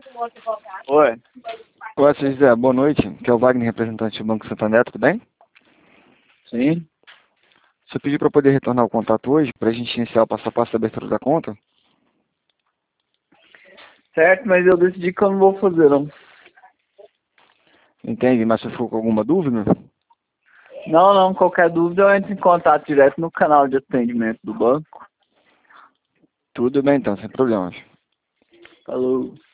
Oi. Olá, seu José, boa noite. Aqui é o Wagner, representante do Banco Santander, tudo bem? Sim. Você pediu para poder retornar o contato hoje, para a gente iniciar o passo a passo da abertura da conta? Certo, mas eu decidi que eu não vou fazer, não. Entende? Mas você ficou com alguma dúvida? Não, qualquer dúvida eu entro em contato direto no canal de atendimento do banco. Tudo bem então, sem problemas. Falou.